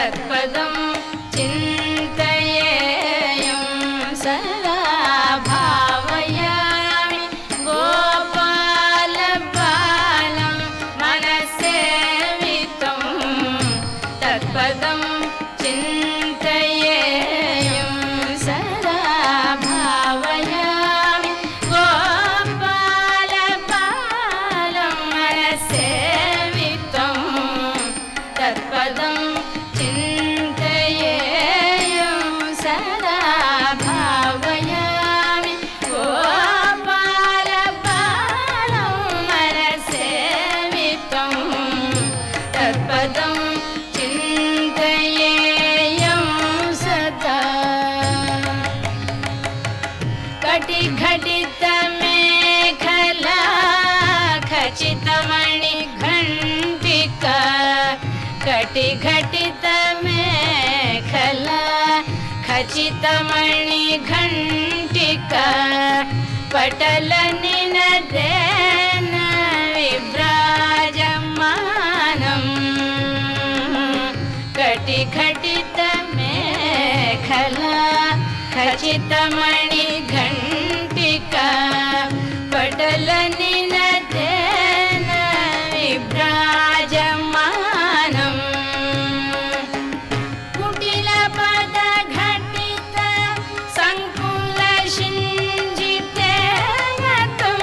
तत्पदं चिन्तयेयं सदा भावयामि गोपालबालं मनसेवितं तत्पदं चिन्तयेयं सदा भावयामि गोपालबालं मनसेवितं तत्पदं चिन्तयेयं सदा भावयामि गोपालबालं मनसेवितं तत्पदं चिन्तयेयं सदा कटिघटितमेखला खचितमणिघण्टिका कटिघटितमेखला खचितमणिघण्टिका पटलनिनदेन विभ्राजमानम् कटिघटितमेखला खचितमणिघण्टिका पटलनिनदेन विभ्राजमानम् कुटिलपदघटित सङ्कुलशिञ्जितेन तं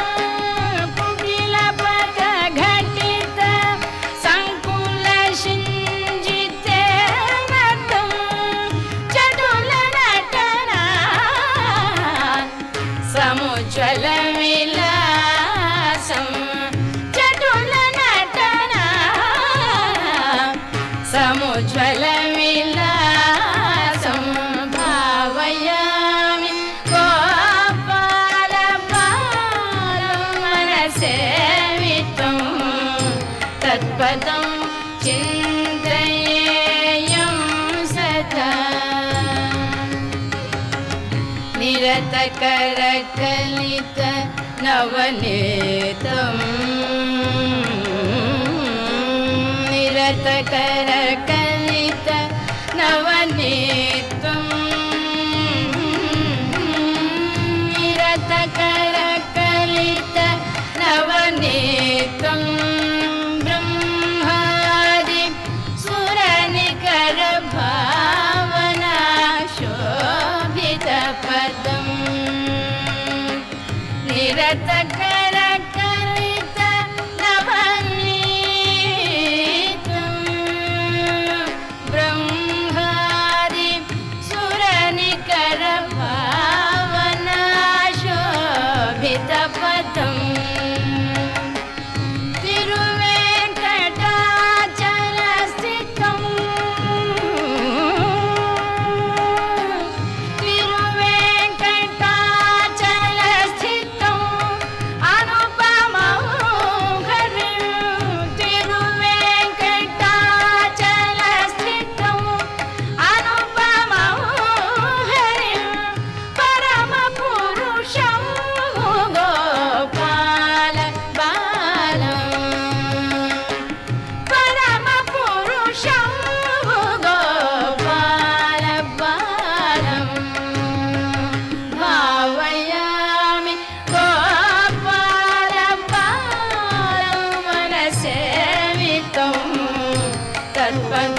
कुटिलपदघटित सङ्कुलशिञ्जितेन तं चटुलनटना समुज्ज्वलविलासं चटुलनटना समुज्ज्वलविलासं भावयामि गोपालबालं मनसेवितं तत्पदं चिन्तयेयं सदा निरतकरकलित नवनीतं निरतकरकलित नवनीतं निरतकरकलित नवनीतं ब्रह्मादि सुरनिकरभावना शोभितपदम् निरतकरकलित नवनीतं ब्रह्मादि सुरनिकरभावना शोभितपदम् तिरुवेङ्कटाचलस्थितं तिरुवेङ्कटाचलस्थितं अनुपमं हरिं तिरुवेङ्कटाचलस्थितं अनुपमं हरिं परमपुरुषं गोपालबालं परमपुरुषं गोपालबालं भावयामि गोपालबालं मनसेवितं तत्पदं